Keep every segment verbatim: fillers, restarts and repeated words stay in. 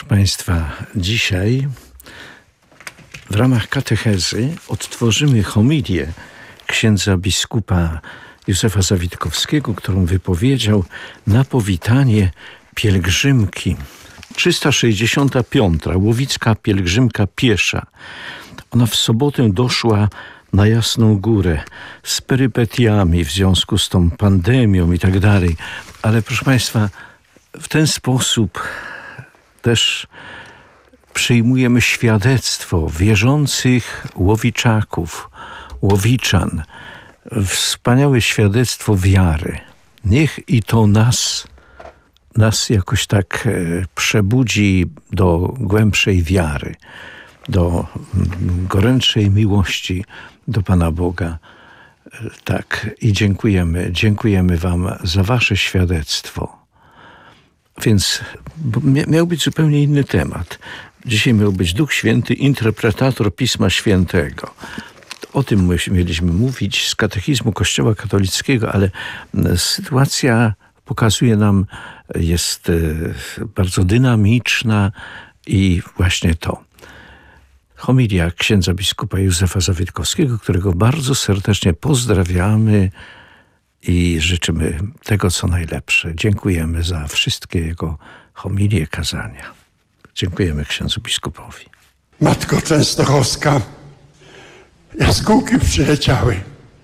Państwa, dzisiaj w ramach katechezy odtworzymy homilię księdza biskupa Józefa Zawitkowskiego, którą wypowiedział na powitanie pielgrzymki trzysta sześćdziesiąta piąta, łowicka pielgrzymka piesza. Ona w sobotę doszła na Jasną Górę z perypetiami w związku z tą pandemią i tak dalej. Ale proszę Państwa, w ten sposób też przyjmujemy świadectwo wierzących łowiczaków, łowiczan. Wspaniałe świadectwo wiary. Niech i to nas, nas jakoś tak przebudzi do głębszej wiary, do gorętszej miłości do Pana Boga. Tak, i dziękujemy, dziękujemy Wam za Wasze świadectwo. Więc miał być zupełnie inny temat. Dzisiaj miał być Duch Święty, interpretator Pisma Świętego. O tym mieliśmy mówić z katechizmu Kościoła katolickiego, ale sytuacja pokazuje nam, jest bardzo dynamiczna i właśnie to. Homilia księdza biskupa Józefa Zawitkowskiego, którego bardzo serdecznie pozdrawiamy i życzymy tego, co najlepsze. Dziękujemy za wszystkie jego homilie, kazania. Dziękujemy księdzu biskupowi. Matko Częstochowska, jaskółki przyleciały.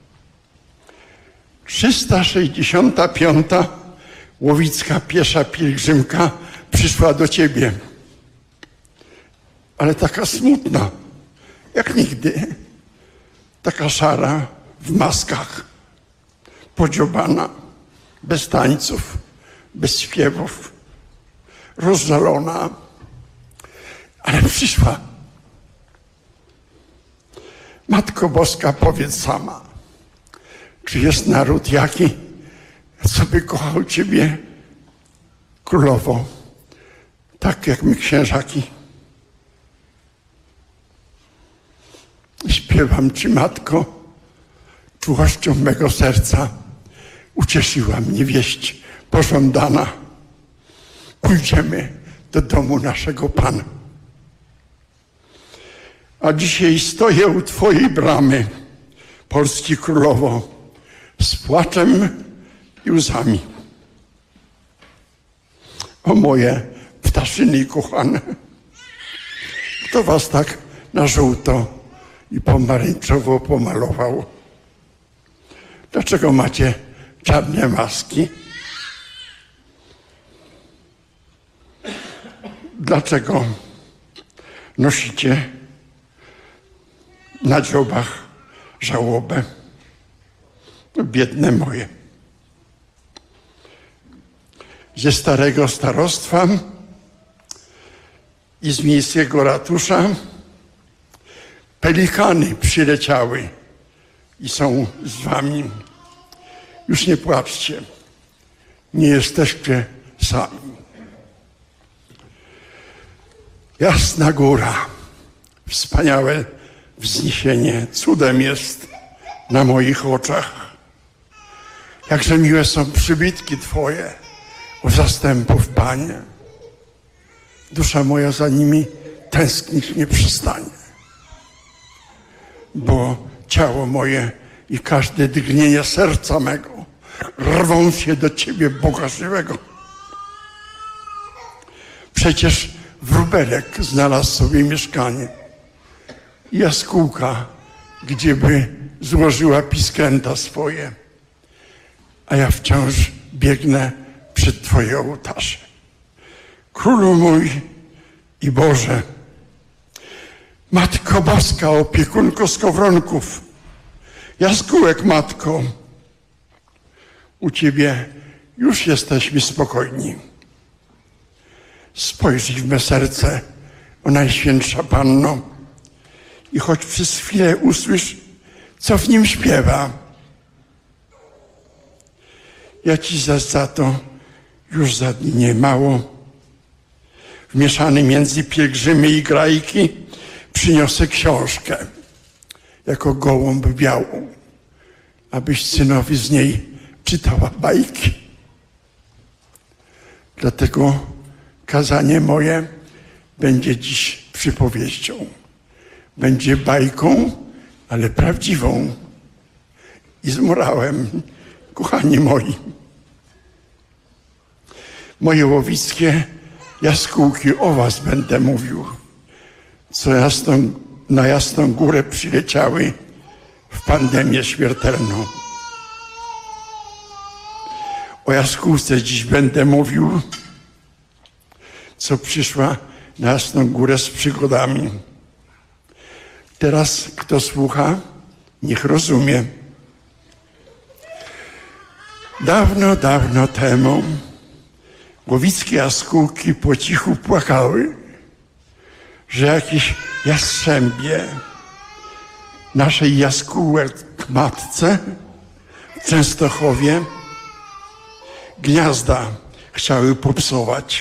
trzysta sześćdziesiąta piąta łowicka piesza pielgrzymka przyszła do Ciebie. Ale taka smutna, jak nigdy. Taka szara, w maskach, podziobana, bez tańców, bez śpiewów, rozżalona, ale przyszła. Matko Boska, powiedz sama, czy jest naród jaki, co by kochał Ciebie, królowo, tak jak my księżaki. Śpiewam Ci, Matko, czułością mego serca ucieszyła mnie wieść pożądana. Pójdziemy do domu naszego Pana. A dzisiaj stoję u Twojej bramy, Polski Królowo, z płaczem i łzami. O moje ptaszyny kochane, kto Was tak na żółto i pomarańczowo pomalował? Dlaczego macie czarne maski? Dlaczego nosicie na dziobach żałobę? Biedne moje. Ze starego starostwa i z miejskiego ratusza pelikany przyleciały i są z Wami. Już nie płaczcie, nie jesteście sami. Jasna Góra, wspaniałe wzniesienie, cudem jest na moich oczach. Jakże miłe są przybytki Twoje, o zastępów, Panie. Dusza moja za nimi tęsknić nie przestanie, bo ciało moje i każde drgnienie serca mego rwą się do Ciebie, Boga żywego. Przecież wróbelek znalazł sobie mieszkanie, jaskółka, gdzieby złożyła pisklęta swoje, a ja wciąż biegnę przed Twoje ołtarze. Królu mój i Boże, Matko Boska, opiekunko skowronków, jaskółek Matko, u Ciebie już jesteśmy spokojni. Spojrzyj w me serce, o Najświętsza Panno, i choć przez chwilę usłysz, co w nim śpiewa. Ja Ci za, za to już za dni nie mało, wmieszany między pielgrzymy i grajki, przyniosę książkę jako gołąb białą, abyś synowi z niej czytała bajki. Dlatego kazanie moje będzie dziś przypowieścią. Będzie bajką, ale prawdziwą i z morałem, kochani moi. Moje łowickie jaskółki, o was będę mówił, co jasną, na Jasną Górę przyleciały w pandemię śmiertelną. O jaskółce dziś będę mówił, co przyszła na Jasną Górę z przygodami. Teraz kto słucha, niech rozumie. Dawno, dawno temu łowickie jaskółki po cichu płakały, że jakieś jastrzębie naszej jaskółek matce w Częstochowie gniazda chciały popsować.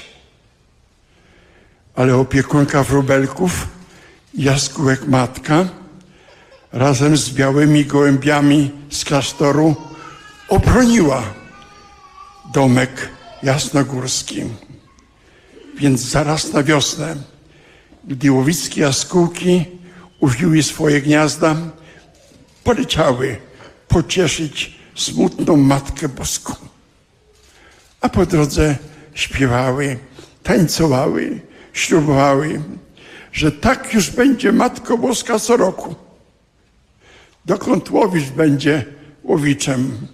Ale opiekunka wróbelków, jaskółek matka, razem z białymi gołębiami z klasztoru obroniła domek jasnogórski. Więc zaraz na wiosnę, gdy łowickie jaskółki uwiły swoje gniazda, poleciały pocieszyć smutną Matkę Boską. A po drodze śpiewały, tańcowały, ślubowały, że tak już będzie Matko Boska co roku, dokąd łowicz będzie łowiczem.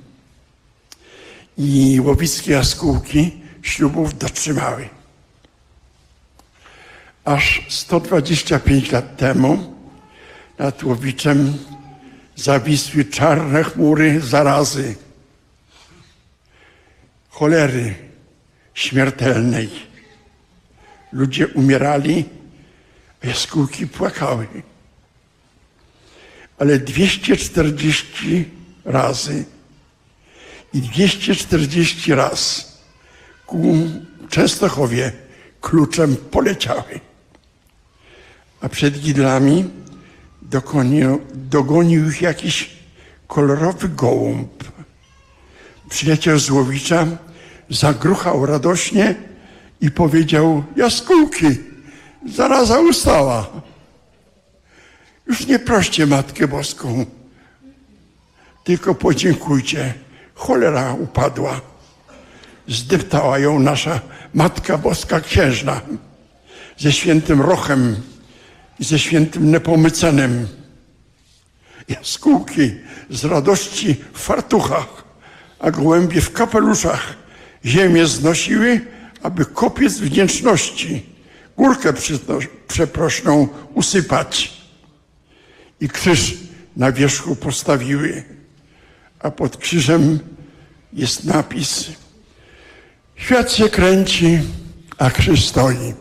I łowickie jaskółki ślubów dotrzymały. Aż sto dwadzieścia pięć lat temu nad łowiczem zawisły czarne chmury zarazy, cholery śmiertelnej. Ludzie umierali, a jaskółki płakały. Ale dwieście czterdzieści razy i dwieście czterdzieści raz ku Częstochowie kluczem poleciały. A przed Gidlami dogonił, dogonił ich jakiś kolorowy gołąb. Przyleciał z łowicza, zagruchał radośnie i powiedział: jaskółki, zaraza ustała. Już nie proście Matkę Boską, tylko podziękujcie. Cholera upadła. Zdeptała ją nasza Matka Boska Księżna ze świętym Rochem i ze świętym Nepomycenem. Jaskółki z radości w fartuchach, a gołębie w kapeluszach ziemię znosiły, aby kopiec wdzięczności, górkę przeproszną usypać. I krzyż na wierzchu postawiły, a pod krzyżem jest napis: świat się kręci, a krzyż stoi.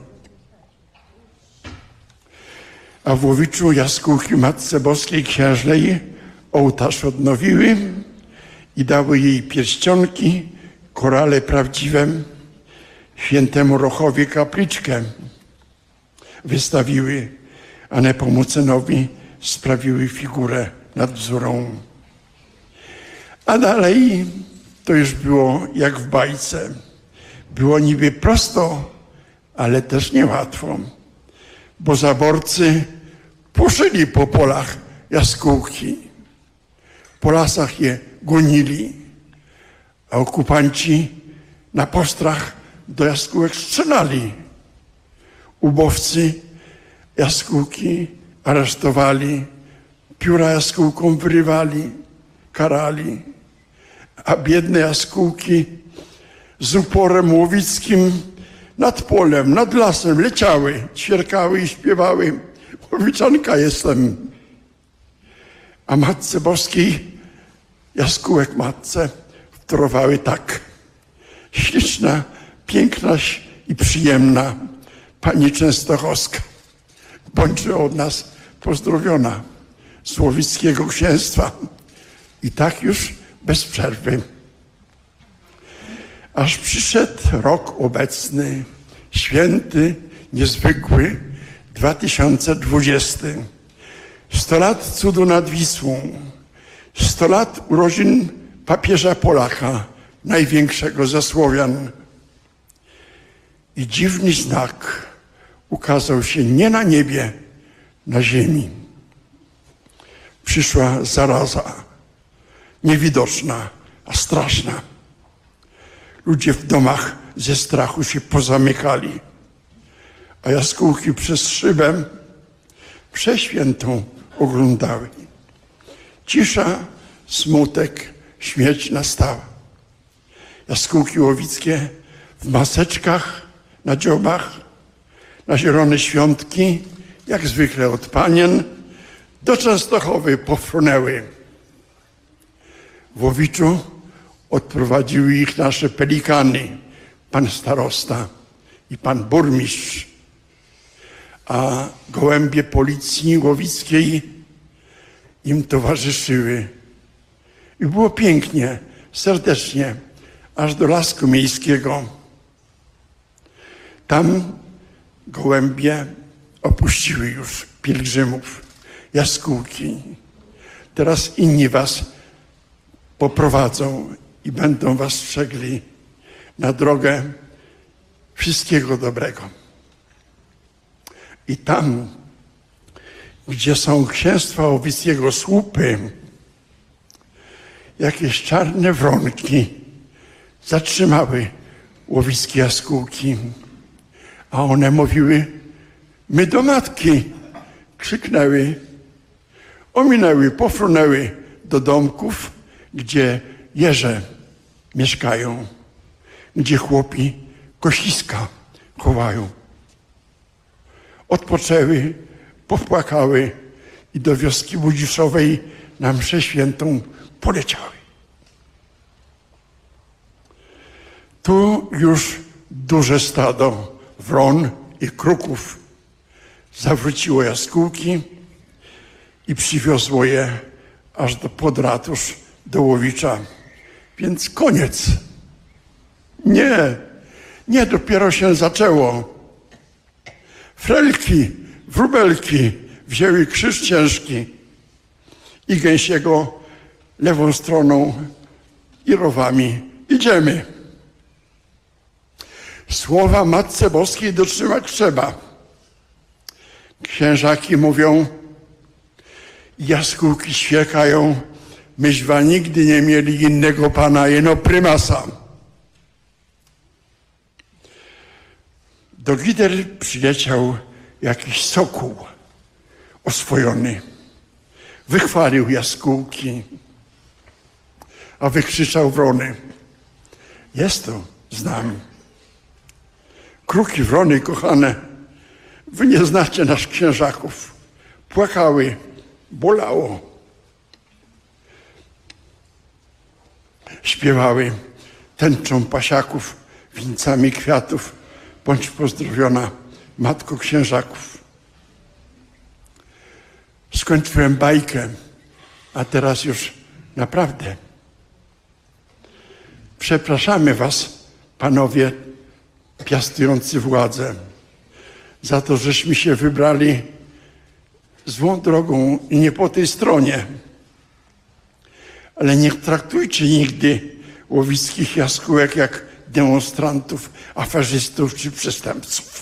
A w łowiczu jaskółki Matce Boskiej Księżnej ołtarz odnowiły i dały jej pierścionki, korale prawdziwe, świętemu Rochowi kapliczkę wystawiły, a Nepomucenowi sprawiły figurę nad wzórą. A dalej to już było jak w bajce. Było niby prosto, ale też niełatwo, bo zaborcy puszyli po polach jaskółki, po lasach je gonili, a okupanci na postrach do jaskółek strzelali. Ubowcy jaskółki aresztowali, pióra jaskółkom wyrywali, karali, a biedne jaskółki z uporem łowickim nad polem, nad lasem leciały, ćwierkały i śpiewały: łowiczanka jestem. A Matce Boskiej, jaskółek matce, wtórowały tak: śliczna, piękna i przyjemna Pani Częstochowska, bądźże od nas pozdrowiona z łowickiego księstwa. I tak już bez przerwy. Aż przyszedł rok obecny, święty, niezwykły, dwa tysiące dwudziesty. Sto lat cudu nad Wisłą, sto lat urodzin papieża Polaka, największego ze Słowian. I dziwny znak ukazał się nie na niebie, na ziemi. Przyszła zaraza, niewidoczna, a straszna. Ludzie w domach ze strachu się pozamykali, a jaskółki przez szybę przeświętą oglądały. Cisza, smutek, śmierć nastała. Jaskółki łowickie w maseczkach, na dziobach, na zielone świątki, jak zwykle od panien, do Częstochowy pofrunęły. W Łowiczu odprowadziły ich nasze pelikany, pan starosta i pan burmistrz, a gołębie policji łowickiej im towarzyszyły. I było pięknie, serdecznie, aż do Lasku Miejskiego. Tam gołębie opuściły już pielgrzymów, jaskółki. Teraz inni was poprowadzą i będą was strzegli na drogę wszystkiego dobrego. I tam, gdzie są księstwa łowickiego słupy, jakieś czarne wronki zatrzymały łowickie jaskółki, a one mówiły: my do matki. Krzyknęły, ominęły, pofrunęły do domków, gdzie jeże mieszkają, gdzie chłopi kosiska chowają. Odpoczęły, popłakały i do wioski Budziszowej na mszę świętą poleciały. Tu już duże stado wron i kruków zawróciło jaskółki i przywiozło je aż do pod ratusz, do Łowicza. Więc koniec. Nie, nie, dopiero się zaczęło. Frelki, wróbelki wzięły krzyż ciężki i gęsiego lewą stroną i rowami. Idziemy. Słowa Matce Boskiej dotrzymać trzeba. Księżaki mówią, jaskółki świekają, myśmy nigdy nie mieli innego pana, jeno prymasa. Do Gider przyleciał jakiś sokół oswojony. Wychwalił jaskółki, a wykrzyczał wrony. Jest to z nami. Kruki, wrony kochane, wy nie znacie nasz księżaków. Płakały, bolało. Śpiewały tęczą pasiaków, wieńcami kwiatów. Bądź pozdrowiona, matko księżaków. Skończyłem bajkę, a teraz już naprawdę. Przepraszamy was, panowie piastujący władzę, za to, żeśmy się wybrali złą drogą i nie po tej stronie. Ale nie traktujcie nigdy łowickich jaskółek jak demonstrantów, aferzystów czy przestępców.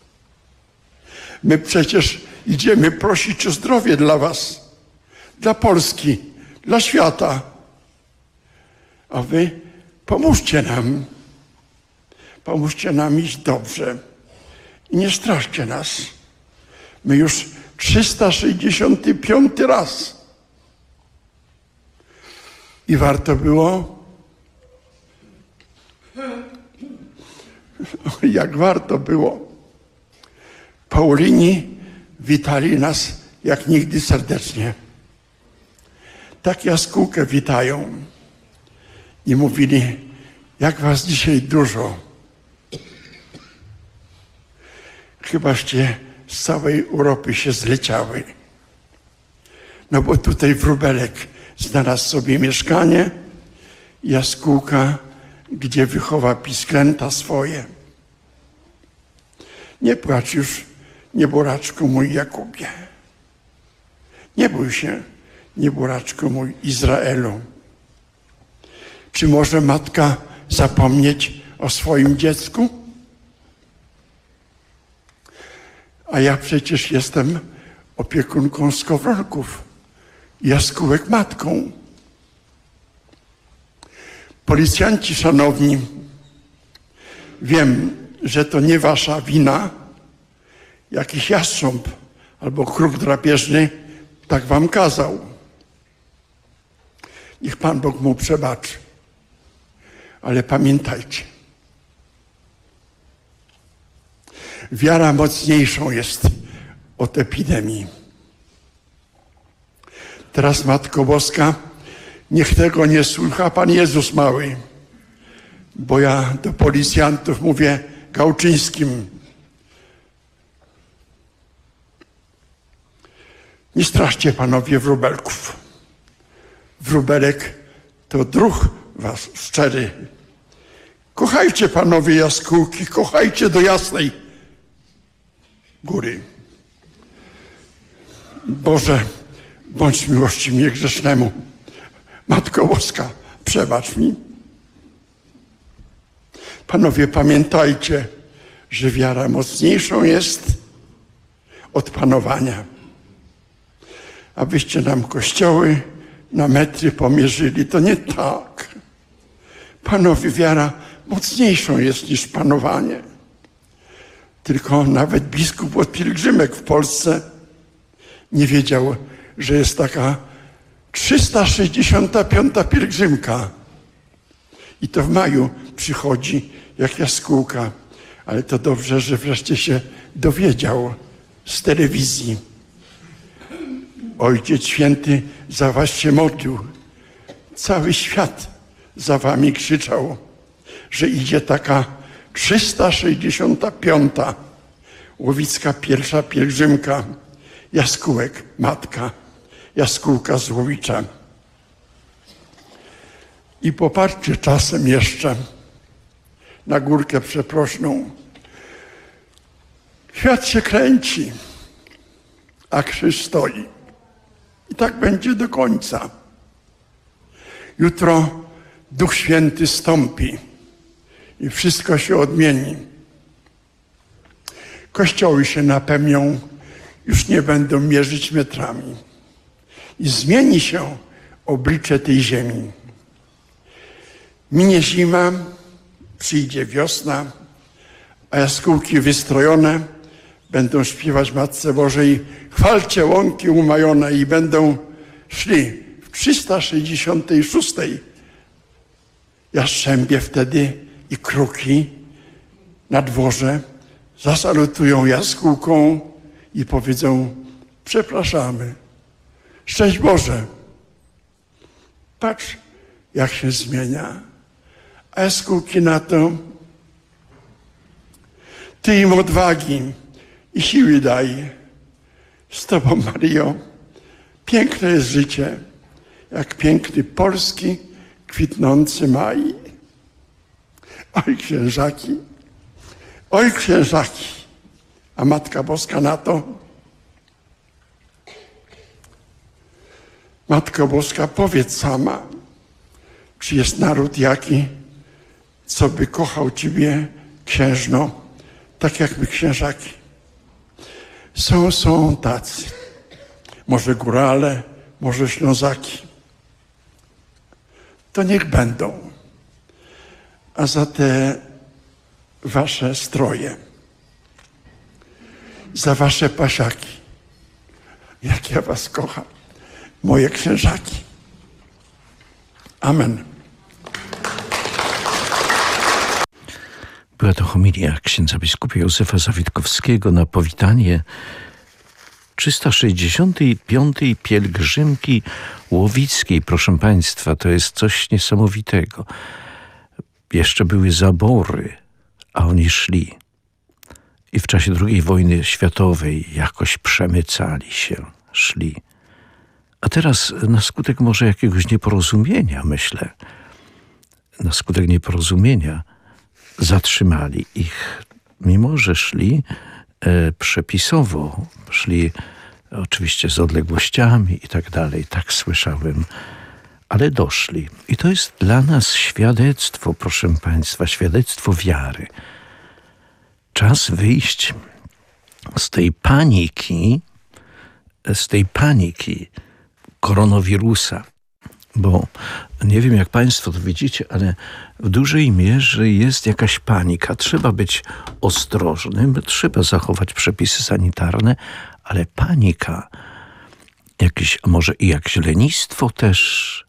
My przecież idziemy prosić o zdrowie dla was, dla Polski, dla świata. A wy pomóżcie nam. Pomóżcie nam iść dobrze. I nie straszcie nas. My już trzysta sześćdziesiąty piąty raz. I warto było? Jak warto było. Paulini witali nas jak nigdy serdecznie. Tak jaskółkę witają i mówili, jak was dzisiaj dużo. Chybaście z całej Europy się zleciały. No bo tutaj wróbelek znalazł sobie mieszkanie, jaskółka, gdzie wychowa pisklęta swoje. Nie płacz już, nieboraczku mój Jakubie. Nie bój się, nieboraczku mój Izraelu. Czy może matka zapomnieć o swoim dziecku? A ja przecież jestem opiekunką Skowronków, Jaskółek matką. Policjanci szanowni, wiem, że to nie wasza wina. Jakiś jastrząb albo kruk drapieżny tak wam kazał. Niech Pan Bóg mu przebaczy. Ale pamiętajcie, wiara mocniejszą jest od epidemii. Teraz, Matko Boska, niech tego nie słucha Pan Jezus mały, bo ja do policjantów mówię gałczyńskim. Nie straszcie panowie wróbelków. Wróbelek to druh was szczery. Kochajcie panowie jaskółki, kochajcie do jasnej góry. Boże, bądź miłościwny grzesznemu. Matko Boska, przebacz mi. Panowie, pamiętajcie, że wiara mocniejszą jest od panowania. Abyście nam kościoły na metry pomierzyli, to nie tak. Panowie, wiara mocniejszą jest niż panowanie. Tylko nawet biskup od pielgrzymek w Polsce nie wiedział, że jest taka trzysta sześćdziesiąta piąta pielgrzymka. I to w maju przychodzi jak jaskółka. Ale to dobrze, że wreszcie się dowiedział z telewizji. Ojciec Święty za was się modlił. Cały świat za wami krzyczał, że idzie taka trzysta sześćdziesiąta piąta łowicka pierwsza pielgrzymka, jaskółek matka, jaskółka z Łowicza. I popatrzcie czasem jeszcze na górkę przeprośną. Świat się kręci, a krzyż stoi. I tak będzie do końca. Jutro Duch Święty stąpi i wszystko się odmieni. Kościoły się napełnią, już nie będą mierzyć metrami. I zmieni się oblicze tej ziemi. Minie zima, przyjdzie wiosna, a jaskółki wystrojone będą śpiewać Matce Bożej: chwalcie łąki umajone, i będą szli w trzysta sześćdziesiątej szóstej jastrzębie wtedy i kruki na dworze zasalutują jaskółką i powiedzą: przepraszamy, szczęść Boże. Patrz, jak się zmienia. A jaskółki na to: Ty im odwagi i siły daj. Z Tobą, Maryjo, piękne jest życie, jak piękny polski kwitnący maj. Oj, księżaki, oj, księżaki. A Matka Boska na to: Matko Boska, powiedz sama, czy jest naród jaki, co by kochał Ciebie, księżno, tak jak my, księżaki. Są, są tacy. Może górale, może Ślązaki. To niech będą. A za te wasze stroje, za wasze pasiaki, jak ja was kocham, moje księżaki. Amen. Była to homilia księdza biskupa Józefa Zawitkowskiego na powitanie trzysta sześćdziesiątej piątej pielgrzymki łowickiej. Proszę Państwa, to jest coś niesamowitego. Jeszcze były zabory, a oni szli. I w czasie drugiej wojny światowej jakoś przemycali się, szli. A teraz na skutek może jakiegoś nieporozumienia, myślę, na skutek nieporozumienia zatrzymali ich, mimo że szli e, przepisowo, szli oczywiście z odległościami i tak dalej, tak słyszałem, ale doszli. I to jest dla nas świadectwo, proszę Państwa, świadectwo wiary. Czas wyjść z tej paniki, z tej paniki koronawirusa, bo nie wiem jak Państwo to widzicie, ale w dużej mierze jest jakaś panika. Trzeba być ostrożnym, trzeba zachować przepisy sanitarne, ale panika, jakieś, a może i jakieś lenistwo też,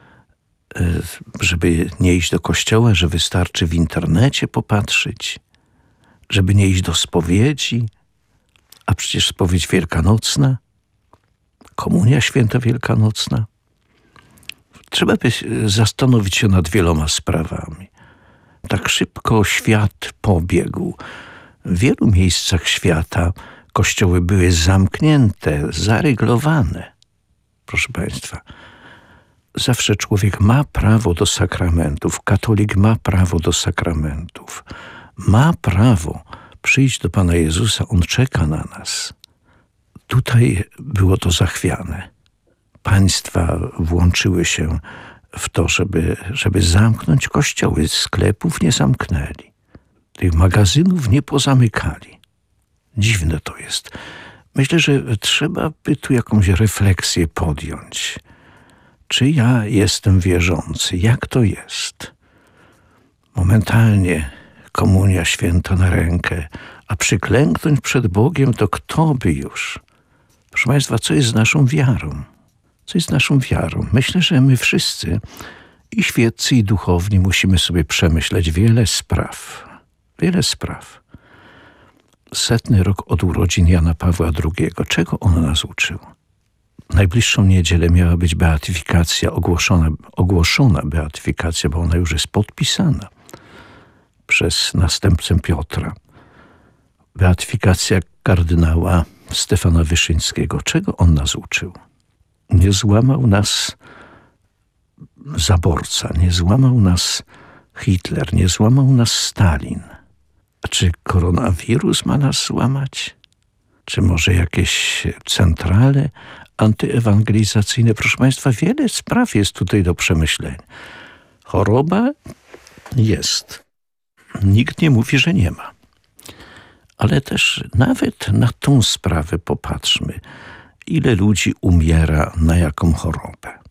żeby nie iść do kościoła, że wystarczy w internecie popatrzeć, żeby nie iść do spowiedzi, a przecież spowiedź wielkanocna, komunia święta wielkanocna. Trzeba by zastanowić się nad wieloma sprawami. Tak szybko świat pobiegł. W wielu miejscach świata kościoły były zamknięte, zaryglowane. Proszę Państwa, zawsze człowiek ma prawo do sakramentów. Katolik ma prawo do sakramentów. Ma prawo przyjść do Pana Jezusa. On czeka na nas. Tutaj było to zachwiane. Państwa włączyły się w to, żeby, żeby zamknąć kościoły. Sklepów nie zamknęli. Tych magazynów nie pozamykali. Dziwne to jest. Myślę, że trzeba by tu jakąś refleksję podjąć. Czy ja jestem wierzący? Jak to jest? Momentalnie komunia święta na rękę, a przyklęknąć przed Bogiem to kto by już? Proszę Państwa, co jest z naszą wiarą? Co jest z naszą wiarą? Myślę, że my wszyscy, i świeccy, i duchowni, musimy sobie przemyśleć wiele spraw. Wiele spraw. Setny rok od urodzin Jana Pawła drugiego. Czego on nas uczył? Najbliższą niedzielę miała być beatyfikacja, ogłoszona, ogłoszona beatyfikacja, bo ona już jest podpisana przez następcę Piotra. Beatyfikacja kardynała Stefana Wyszyńskiego. Czego on nas uczył? Nie złamał nas zaborca, nie złamał nas Hitler, nie złamał nas Stalin. A czy koronawirus ma nas złamać? Czy może jakieś centrale antyewangelizacyjne? Proszę Państwa, wiele spraw jest tutaj do przemyślenia. Choroba jest. Nikt nie mówi, że nie ma. Ale też nawet na tą sprawę popatrzmy. Ile ludzi umiera na jaką chorobę?